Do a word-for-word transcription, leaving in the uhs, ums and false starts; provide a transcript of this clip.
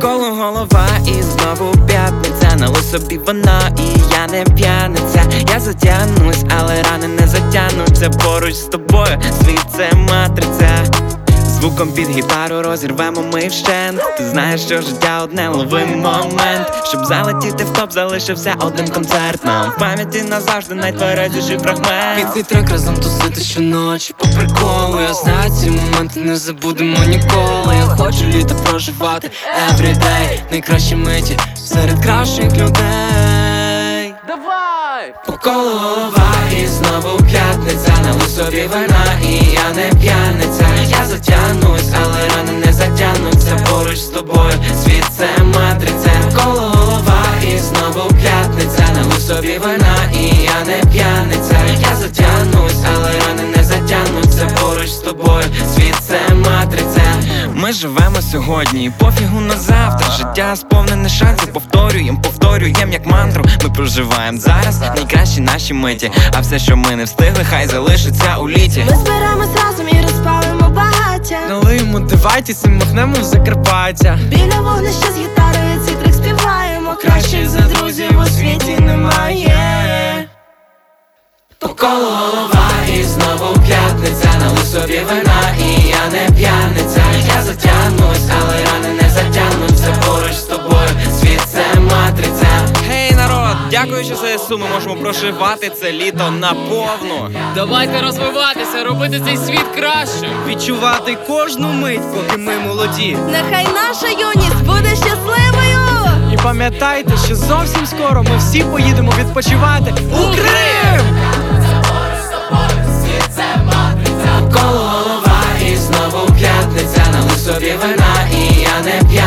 Коло голова і знову п'ятниця. Налий собі вина і я не п'яниця. Я затягнусь, але рани не затягнуться. Поруч з тобою світ це матриця. Звуком під гітару розірвемо ми вщент. Ти знаєш, що життя одне, лови момент. Щоб залетіти в топ, залишився один концерт. Нам в пам'яті назавжди найтверезіший фрагмент. Під цей трек разом тусити щоночі по приколу. Я знаю, ці моменти не забудемо ніколи. Я хочу літо проживати everyday. Найкращі миті серед кращих людей. Давай! По колу голова і знову п'ятниця. Налий собі вина і я не п'яниця. Я затягнусь, але рани не затягнуться. Поруч з тобою світ це матриця. Коло голова і знову п'ятниця. Налий собі вина і я не п'яниця. Я затягнусь, але рани не затягнуться. Поруч з тобою світ це матриця. Ми живемо сьогодні, пофігу на завтра. Життя сповнене шансів, повторюєм, повторюєм як мантру. Ми проживаємо зараз найкращі наші миті. А все, що ми не встигли, хай залишиться у літі. Ми зберемось разом і розпалимо багаття. Налиємо дивайтесь і махнемо в Закарпаття. Біля вогнища з гітарою цей трек співаємо. Кращих за друзів у світі немає. По колу голова і знову п'ятниця. Налий собі вина і я не п'яниця. Я затягнусь, але рани не затягнуться. Поруч з тобою світ це матриця. Гей, народ, дякуючи ЗСУ, ми можемо проживати це літо наповну. Давайте розвиватися, робити цей світ кращим. Відчувати кожну мить, поки ми молоді. Нехай наша юність буде щасливою. І пам'ятайте, що зовсім скоро ми всі поїдемо відпочивати у Крим! Коло голова і знову п'ятниця. Налий собі вина і я не п'яниця.